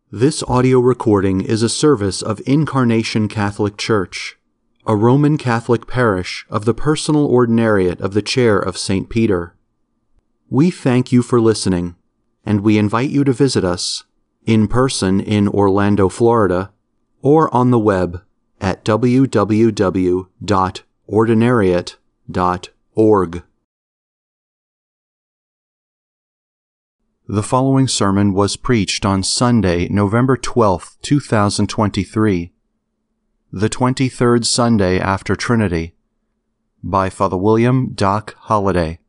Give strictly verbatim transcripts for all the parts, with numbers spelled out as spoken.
This audio recording is a service of Incarnation Catholic Church, a Roman Catholic parish of the Personal Ordinariate of the Chair of Saint Peter. We thank you for listening, and we invite you to visit us in person in Orlando, Florida, or on the web at w w w dot ordinariate dot org. The following sermon was preached on Sunday, November twelfth, two thousand twenty-three, the twenty-third Sunday after Trinity, by Father William Doc Holliday.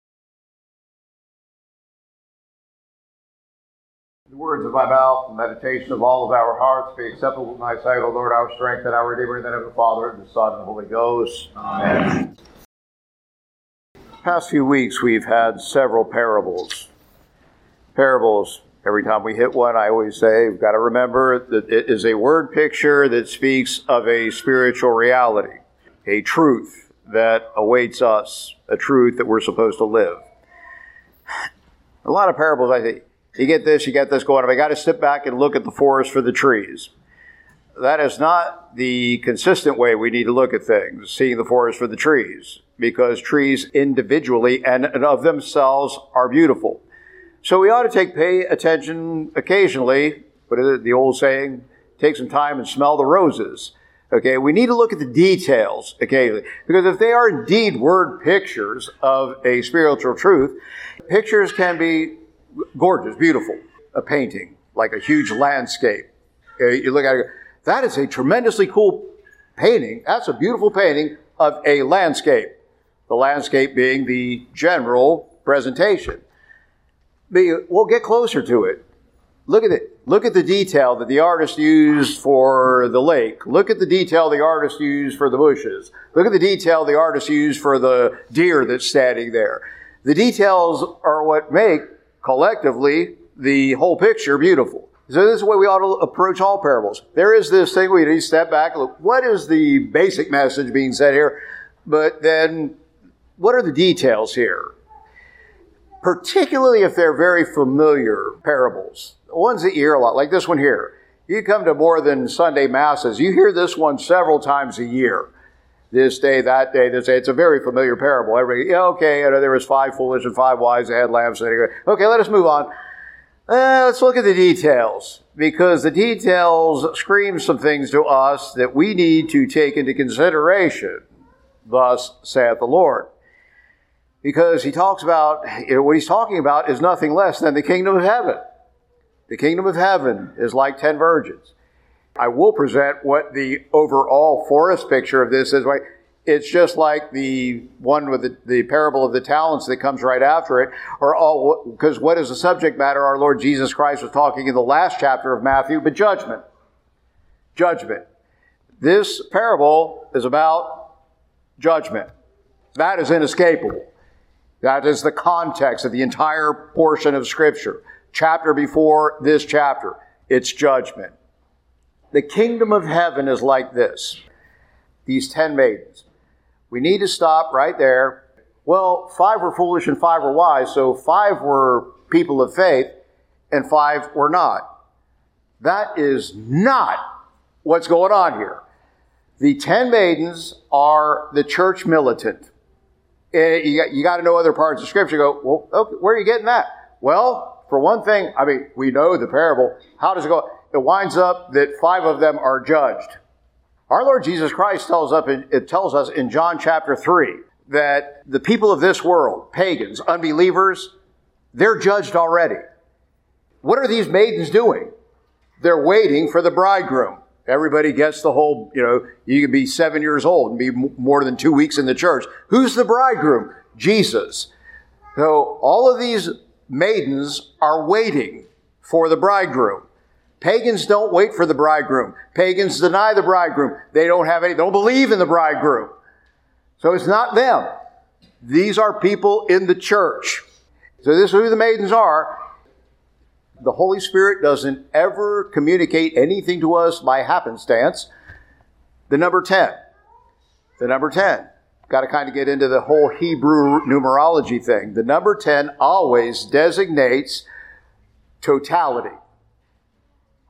The words of my mouth and meditation of all of our hearts be acceptable in thy sight, O Lord, our strength and our Redeemer, in the name of the Father, and the Son, and the Holy Ghost. Amen. The past few weeks we've had several parables. Parables, every time we hit one, I always say, we've got to remember that it is a word picture that speaks of a spiritual reality, a truth that awaits us, a truth that we're supposed to live. A lot of parables, I think, you get this, you get this going on. I got to sit back and look at the forest for the trees. That is not the consistent way we need to look at things, seeing the forest for the trees, because trees individually and of themselves are beautiful. So we ought to take pay attention occasionally, what is it, the old saying, take some time and smell the roses. Okay, we need to look at the details occasionally, because if they are indeed word pictures of a spiritual truth, pictures can be gorgeous, beautiful. A painting, like a huge landscape. You look at it, that is a tremendously cool painting. That's a beautiful painting of a landscape. The landscape being the general presentation. We'll get closer to it. Look at it. Look at the detail that the artist used for the lake. Look at the detail the artist used for the bushes. Look at the detail the artist used for the deer that's standing there. The details are what make, collectively, the whole picture beautiful. So this is the way we ought to approach all parables. There is this thing we need to step back and look, what is the basic message being said here? But then, what are the details here? Particularly if they're very familiar parables. The ones that you hear a lot, like this one here. You come to more than Sunday masses, you hear this one several times a year. This day, that day, this day. It's a very familiar parable. Everybody, yeah, okay, you know, there was five foolish and five wise that had lambs. Okay, let us move on. Uh, let's look at the details, because the details scream some things to us that we need to take into consideration. Thus saith the Lord. Because he talks about, you know, what he's talking about is nothing less than the kingdom of heaven. The kingdom of heaven is like ten virgins. I will present what the overall forest picture of this is. It's just like the one with the, the parable of the talents that comes right after it. Or all, because what is the subject matter? Our Lord Jesus Christ was talking in the last chapter of Matthew, but judgment. Judgment. This parable is about judgment. That is inescapable. That is the context of the entire portion of Scripture. Chapter before this chapter, it's judgment. The kingdom of heaven is like this. These ten maidens. We need to stop right there. Well, five were foolish and five were wise, so five were people of faith and five were not. That is not what's going on here. The ten maidens are the church militant. You got, you got to know other parts of Scripture. Go, well, okay, where are you getting that? Well, for one thing, I mean, we know the parable. How does it go? It winds up that five of them are judged. Our Lord Jesus Christ tells up, in, it tells us in John chapter three that the people of this world, pagans, unbelievers, they're judged already. What are these maidens doing? They're waiting for the bridegroom. Everybody gets the whole, you know, you can be seven years old and be more than two weeks in the church. Who's the bridegroom? Jesus. So all of these maidens are waiting for the bridegroom. Pagans don't wait for the bridegroom. Pagans deny the bridegroom. They don't have any, they don't believe in the bridegroom. So it's not them. These are people in the church. So this is who the maidens are. The Holy Spirit doesn't ever communicate anything to us by happenstance. The number ten. The number ten. Got to kind of get into the whole Hebrew numerology thing. The number ten always designates totality.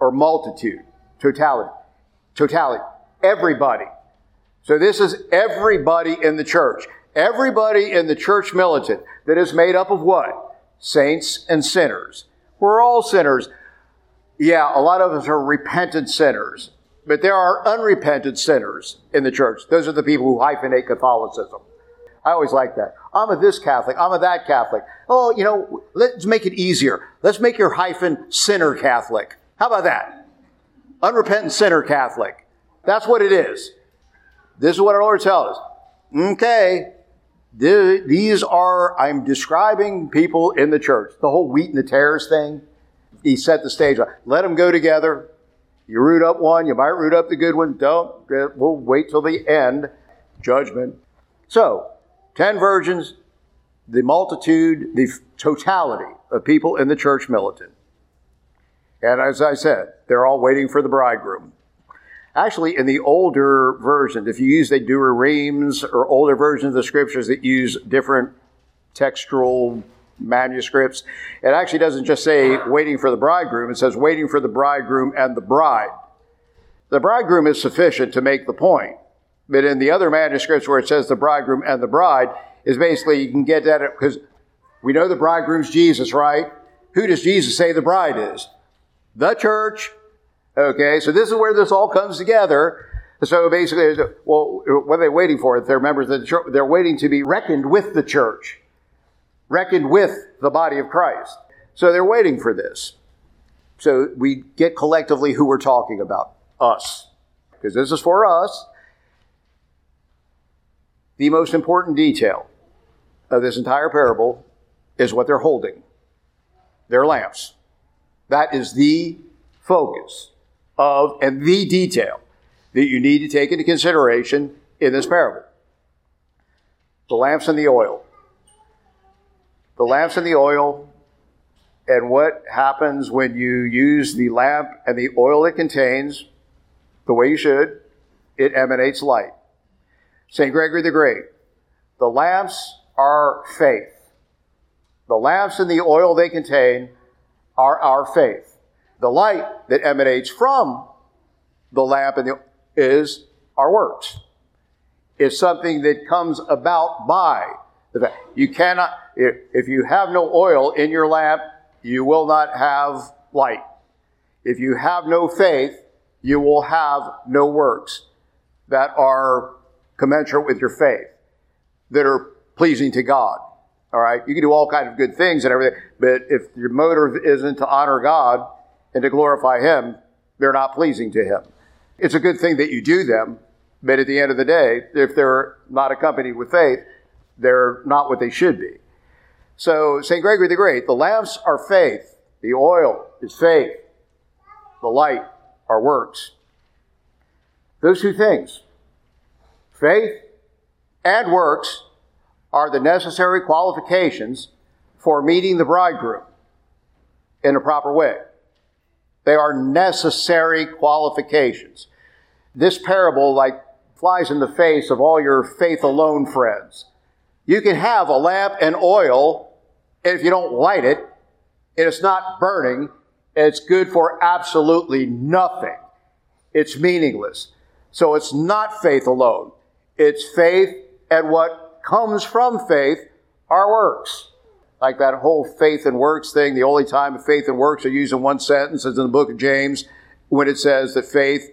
or multitude, totality, totality, everybody. So this is everybody in the church. Everybody in the church militant that is made up of what? Saints and sinners. We're all sinners. Yeah, a lot of us are repentant sinners, but there are unrepentant sinners in the church. Those are the people who hyphenate Catholicism. I always like that. I'm a this Catholic. I'm a that Catholic. Oh, you know, let's make it easier. Let's make your hyphen sinner Catholic. How about that? Unrepentant sinner Catholic. That's what it is. This is what our Lord tells us. Okay, these are, I'm describing people in the church. The whole wheat and the tares thing, he set the stage. Let them go together. You root up one, you might root up the good one. Don't. We'll wait till the end. Judgment. So, ten virgins, the multitude, the totality of people in the church militant. And as I said, they're all waiting for the bridegroom. Actually, in the older versions, if you use the Douay-Rheims or older versions of the scriptures that use different textual manuscripts, it actually doesn't just say waiting for the bridegroom. It says waiting for the bridegroom and the bride. The bridegroom is sufficient to make the point. But in the other manuscripts where it says the bridegroom and the bride, is basically you can get at it because we know the bridegroom's Jesus, right? Who does Jesus say the bride is? The church. Okay, so this is where this all comes together. So basically, well, what are they waiting for? If they're members of the church, they're waiting to be reckoned with the church, reckoned with the body of Christ. So they're waiting for this. So we get collectively who we're talking about, us, because this is for us. The most important detail of this entire parable is what they're holding. Their lamps. That is the focus of and the detail that you need to take into consideration in this parable. The lamps and the oil. The lamps and the oil, and what happens when you use the lamp and the oil it contains the way you should, it emanates light. Saint Gregory the Great, the lamps are faith. The lamps and the oil they contain are our faith. The light that emanates from the lamp and the is our works. It's something that comes about by the fact. You cannot, if you have no oil in your lamp, you will not have light. If you have no faith, you will have no works that are commensurate with your faith, that are pleasing to God. All right? You can do all kinds of good things and everything, but if your motive isn't to honor God and to glorify Him, they're not pleasing to Him. It's a good thing that you do them, but at the end of the day, if they're not accompanied with faith, they're not what they should be. So, Saint Gregory the Great, the lamps are faith, the oil is faith, the light are works. Those two things, faith and works, are the necessary qualifications for meeting the bridegroom in a proper way. They are necessary qualifications. This parable, like, flies in the face of all your faith alone friends. You can have a lamp and oil, and if you don't light it, and it's not burning, it's good for absolutely nothing. It's meaningless. So it's not faith alone. It's faith, and what comes from faith are works. Like that whole faith and works thing, the only time faith and works are used in one sentence is in the book of James, when it says that faith,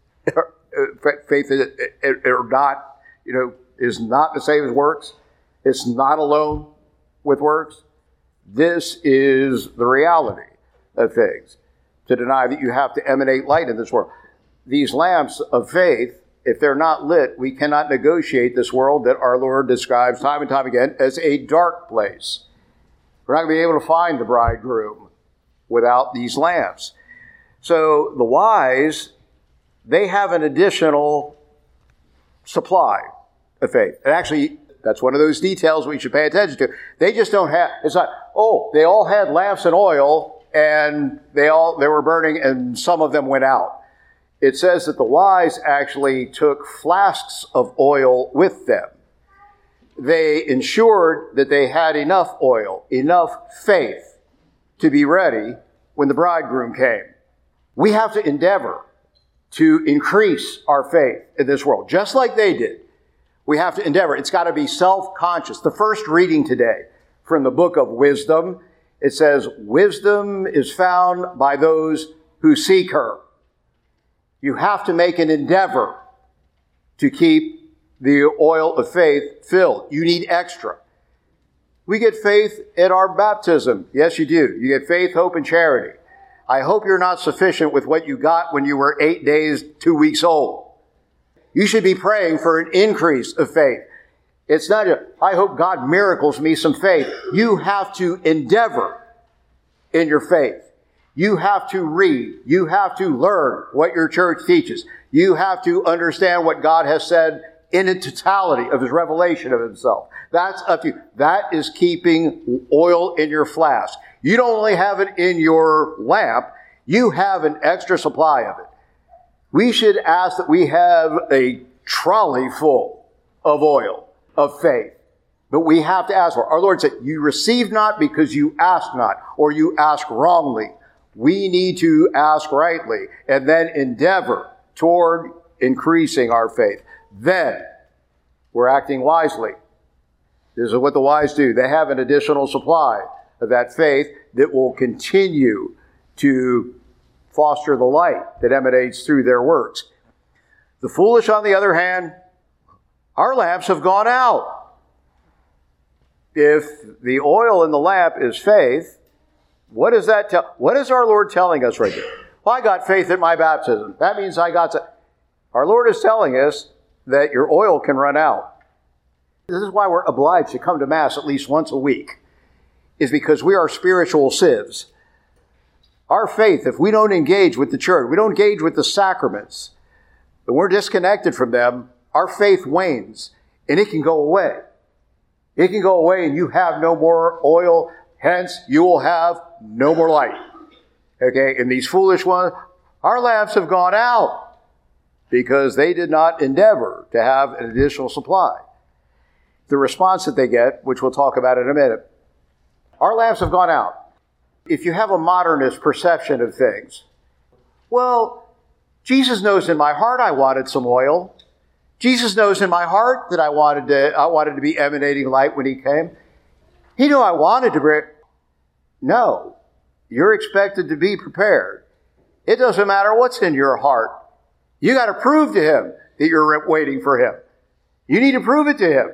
faith or not, you know, is not the same as works. It's not alone with works. This is the reality of things. To deny that you have to emanate light in this world. These lamps of faith, if they're not lit, we cannot negotiate this world that our Lord describes time and time again as a dark place. We're not going to be able to find the bridegroom without these lamps. So the wise, they have an additional supply of faith. And actually, that's one of those details we should pay attention to. They just don't have, it's not, oh, they all had lamps and oil, and they all, they were burning, and some of them went out. It says that the wise actually took flasks of oil with them. They ensured that they had enough oil, enough faith to be ready when the bridegroom came. We have to endeavor to increase our faith in this world, just like they did. We have to endeavor. It's got to be self-conscious. The first reading today from the book of Wisdom, it says, wisdom is found by those who seek her. You have to make an endeavor to keep the oil of faith filled. You need extra. We get faith at our baptism. Yes, you do. You get faith, hope, and charity. I hope you're not sufficient with what you got when you were eight days, two weeks old. You should be praying for an increase of faith. It's not a, I hope God miracles me some faith. You have to endeavor in your faith. You have to read. You have to learn what your church teaches. You have to understand what God has said in the totality of his revelation of himself. That's up to you. That is keeping oil in your flask. You don't only have it in your lamp, you have an extra supply of it. We should ask that we have a trolley full of oil, of faith. But we have to ask for it. Our Lord said, you receive not because you ask not, or you ask wrongly. We need to ask rightly and then endeavor toward increasing our faith. Then we're acting wisely. This is what the wise do. They have an additional supply of that faith that will continue to foster the light that emanates through their works. The foolish, on the other hand, our lamps have gone out. If the oil in the lamp is faith, what does that tell? What is our Lord telling us right here? Well, I got faith at my baptism. That means I got to... Our Lord is telling us that your oil can run out. This is why we're obliged to come to Mass at least once a week, is because we are spiritual sieves. Our faith, if we don't engage with the church, we don't engage with the sacraments, and we're disconnected from them, our faith wanes, and it can go away. It can go away, and you have no more oil, hence you will have no more light. Okay, and these foolish ones, our lamps have gone out because they did not endeavor to have an additional supply. The response that they get, which we'll talk about in a minute, our lamps have gone out. If you have a modernist perception of things, well, Jesus knows in my heart I wanted some oil. Jesus knows in my heart that I wanted to, I wanted to be emanating light when he came. He knew I wanted to bring... No, you're expected to be prepared. It doesn't matter what's in your heart. You got to prove to him that you're waiting for him. You need to prove it to him.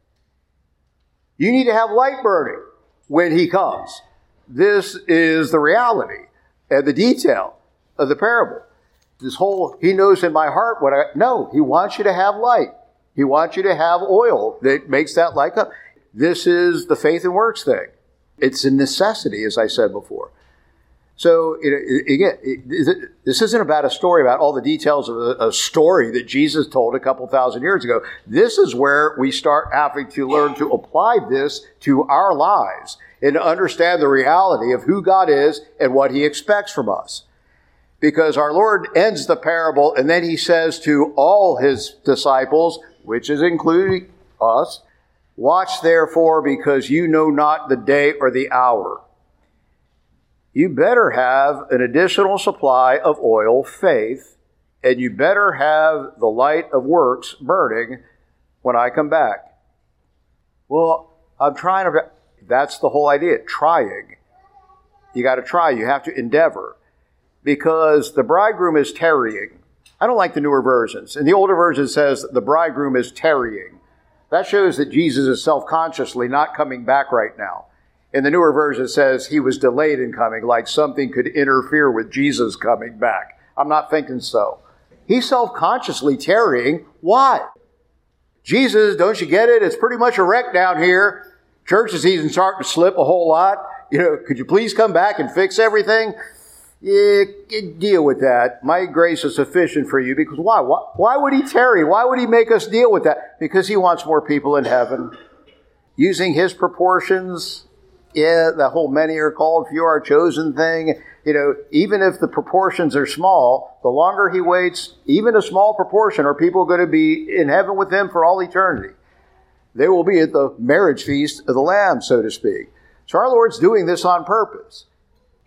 You need to have light burning when he comes. This is the reality and the detail of the parable. This whole, he knows in my heart what I... No, he wants you to have light. He wants you to have oil that makes that light come. This is the faith and works thing. It's a necessity, as I said before. So, it, it, again, it, this isn't about a story about all the details of a, a story that Jesus told a couple thousand years ago. This is where we start having to learn to apply this to our lives and to understand the reality of who God is and what he expects from us. Because our Lord ends the parable and then he says to all his disciples, which is including us, watch therefore because you know not the day or the hour. You better have an additional supply of oil, faith, and you better have the light of works burning when I come back. Well, I'm trying to... That's the whole idea, trying. You got to try. You have to endeavor. Because the bridegroom is tarrying. I don't like the newer versions. And the older version says the bridegroom is tarrying. That shows that Jesus is self-consciously not coming back right now. And the newer version says he was delayed in coming, like something could interfere with Jesus coming back. I'm not thinking so. He's self-consciously tarrying. Why? Jesus, don't you get it? It's pretty much a wreck down here. Church is even starting to slip a whole lot. You know, could you please come back and fix everything? Yeah, deal with that. My grace is sufficient for you. Because why? why? Why would he tarry? Why would he make us deal with that? Because he wants more people in heaven. Using his proportions, yeah, the whole many are called, few are chosen thing. You know, even if the proportions are small, the longer he waits, even a small proportion are people going to be in heaven with him for all eternity. They will be at the marriage feast of the Lamb, so to speak. So our Lord's doing this on purpose.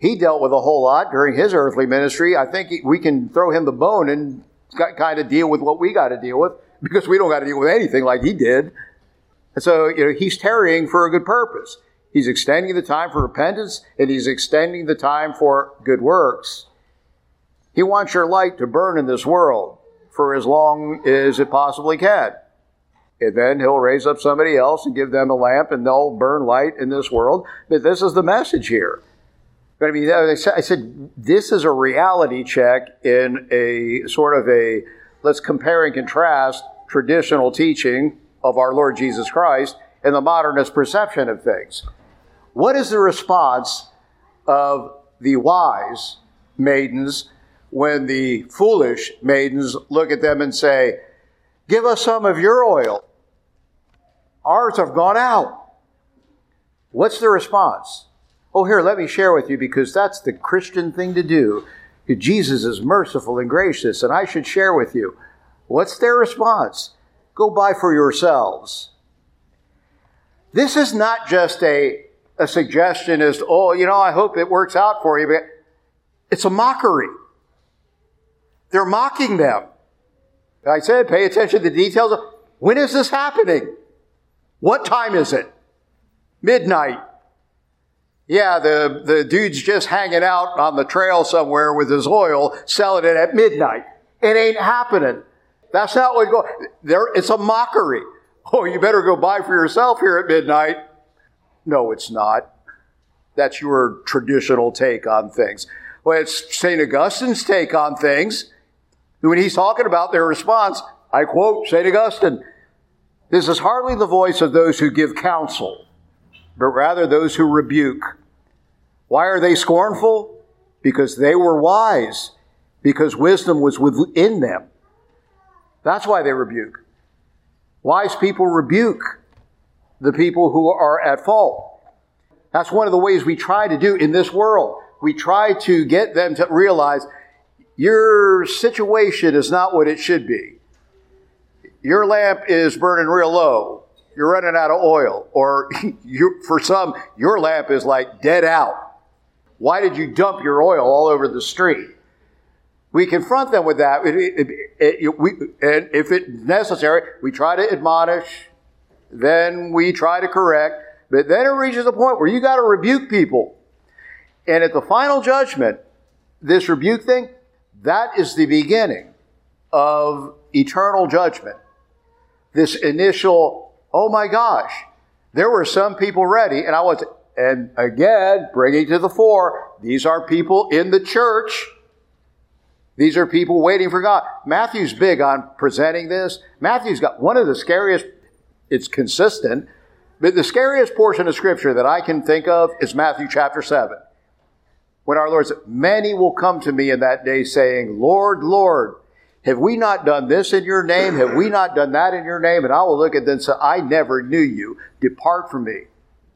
he dealt with a whole lot during his earthly ministry. I think we can throw him the bone and kind of deal with what we got to deal with, because we don't got to deal with anything like he did. And so, you know, he's tarrying for a good purpose. He's extending the time for repentance, and he's extending the time for good works. He wants your light to burn in this world for as long as it possibly can. And then he'll raise up somebody else and give them a lamp, and they'll burn light in this world. But this is the message here. But I mean, I said, this is a reality check in a sort of a, let's compare and contrast traditional teaching of our Lord Jesus Christ and the modernist perception of things. What is the response of the wise maidens when the foolish maidens look at them and say, give us some of your oil? Ours have gone out. What's the response? Oh, here, let me share with you, because that's the Christian thing to do. Jesus is merciful and gracious, and I should share with you. What's their response? Go buy for yourselves. This is not just a, a suggestion as to, oh, you know, I hope it works out for you, but it's a mockery. They're mocking them. I said, pay attention to the details. When is this happening? What time is it? Midnight. Yeah, the, the dude's just hanging out on the trail somewhere with his oil, selling it at midnight. It ain't happening. That's not what go. There, it's a mockery. Oh, you better go buy for yourself here at midnight. No, it's not. That's your traditional take on things. Well, it's Saint Augustine's take on things. When he's talking about their response, I quote Saint Augustine, "This is hardly the voice of those who give counsel, but rather those who rebuke. Why are they scornful? Because they were wise, because wisdom was within them." That's why they rebuke. Wise people rebuke the people who are at fault. That's one of the ways we try to do in this world. We try to get them to realize your situation is not what it should be. Your lamp is burning real low. You're running out of oil. Or you, for some, your lamp is like dead out. Why did you dump your oil all over the street? We confront them with that. It, it, it, it, we, and if it's necessary, we try to admonish. Then we try to correct. But then it reaches a point where you got to rebuke people. And at the final judgment, this rebuke thing, that is the beginning of eternal judgment. This initial, oh my gosh, there were some people ready, and I was, and again, bringing to the fore, these are people in the church. These are people waiting for God. Matthew's big on presenting this. Matthew's got one of the scariest, it's consistent, but the scariest portion of Scripture that I can think of is Matthew chapter seven. When our Lord said, "Many will come to me in that day saying, Lord, Lord, have we not done this in your name? Have we not done that in your name?" And I will look at them and say, "I never knew you. Depart from me."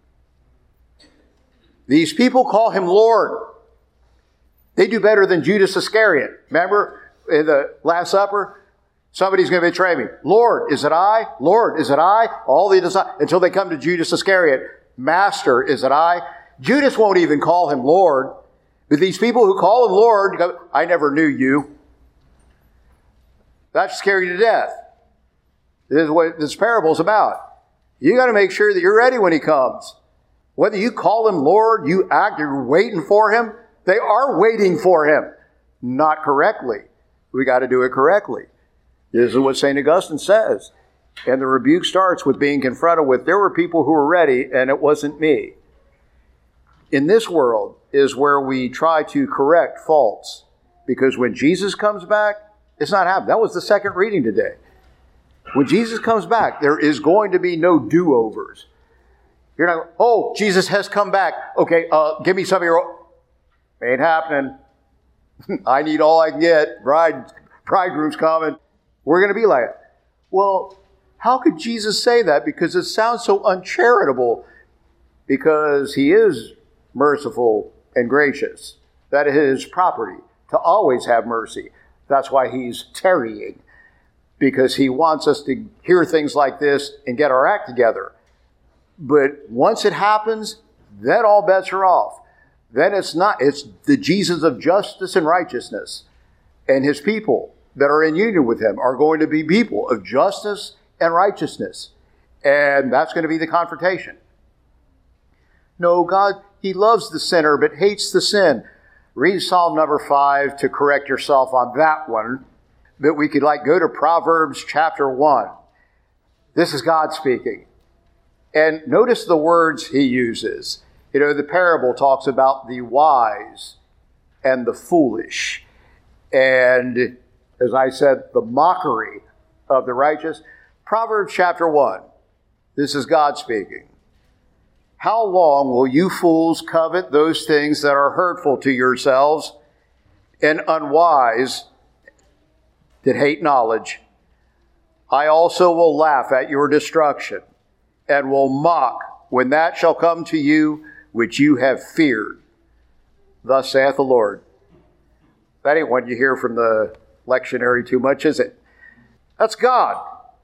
These people call him Lord. They do better than Judas Iscariot. Remember in the Last Supper? Somebody's going to betray me. "Lord, is it I? Lord, is it I?" All the disciples, until they come to Judas Iscariot. "Master, is it I?" Judas won't even call him Lord. But these people who call him Lord go, "I never knew you." That should scare you to death. This is what this parable is about. You got to make sure that you're ready when he comes. Whether you call him Lord, you act, you're waiting for him. They are waiting for him. Not correctly. We got to do it correctly. This is what Saint Augustine says. And the rebuke starts with being confronted with, there were people who were ready, and it wasn't me. In this world is where we try to correct faults. Because when Jesus comes back, it's not happening. That was the second reading today. When Jesus comes back, there is going to be no do-overs. You're not, "Oh, Jesus has come back. Okay, uh, give me some of your..." Ain't happening. I need all I can get. Bride, bridegroom's coming. We're going to be like it. Well, how could Jesus say that? Because it sounds so uncharitable. Because he is merciful and gracious. That is his property, to always have mercy. That's why he's tarrying. Because he wants us to hear things like this and get our act together. But once it happens, then all bets are off. then it's not, it's the Jesus of justice and righteousness. And his people that are in union with him are going to be people of justice and righteousness. And that's going to be the confrontation. No, God, he loves the sinner but hates the sin. Read Psalm number five to correct yourself on that one. But we could like go to Proverbs chapter one. This is God speaking. And notice the words he uses. You know, the parable talks about the wise and the foolish. And as I said, the mockery of the righteous. Proverbs chapter one. This is God speaking. How long will you fools covet those things that are hurtful to yourselves, and unwise that hate knowledge? I also will laugh at your destruction, and will mock when that shall come to you which you have feared. Thus saith the Lord. That ain't what you hear from the lectionary too much, is it? That's God.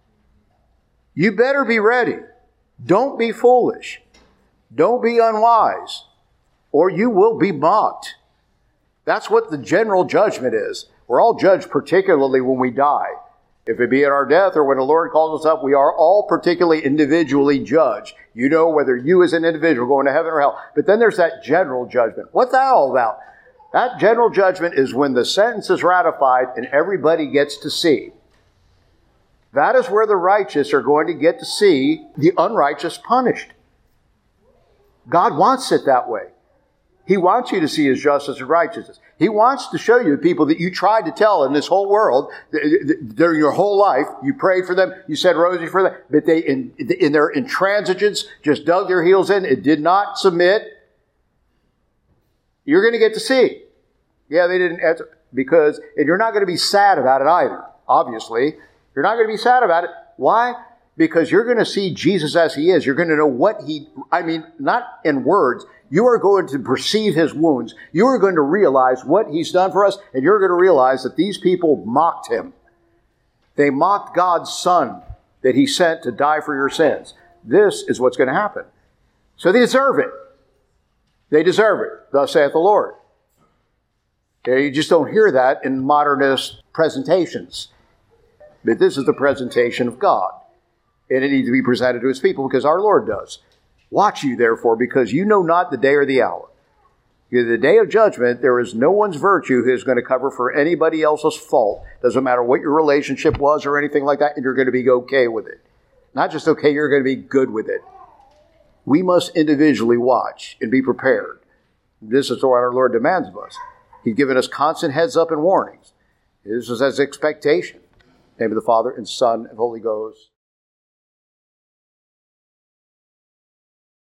You better be ready. Don't be foolish. Don't be unwise, or you will be mocked. That's what the general judgment is. We're all judged particularly when we die. If it be at our death or when the Lord calls us up, we are all particularly individually judged. You know whether you as an individual going to heaven or hell. But then there's that general judgment. What's that all about? That general judgment is when the sentence is ratified and everybody gets to see. That is where the righteous are going to get to see the unrighteous punished. God wants it that way. He wants you to see his justice and righteousness. He wants to show you the people that you tried to tell in this whole world, during your whole life, you prayed for them, you said rosary for them, but they, in, in their intransigence, just dug their heels in, it did not submit. You're going to get to see. Yeah, they didn't answer, because, and you're not going to be sad about it either, obviously. You're not going to be sad about it. Why? Because you're going to see Jesus as he is. You're going to know what he, I mean, not in words. You are going to perceive his wounds. You are going to realize what he's done for us, and you're going to realize that these people mocked him. They mocked God's Son that he sent to die for your sins. This is what's going to happen. So they deserve it. They deserve it. Thus saith the Lord. Okay, you just don't hear that in modernist presentations. But this is the presentation of God. And it needs to be presented to his people because our Lord does. Watch you, therefore, because you know not the day or the hour. Because the day of judgment, there is no one's virtue who is going to cover for anybody else's fault. Doesn't matter what your relationship was or anything like that, and you're going to be okay with it. Not just okay, you're going to be good with it. We must individually watch and be prepared. This is what our Lord demands of us. He's given us constant heads up and warnings. This is as expectation. In the name of the Father, and Son, and Holy Ghost.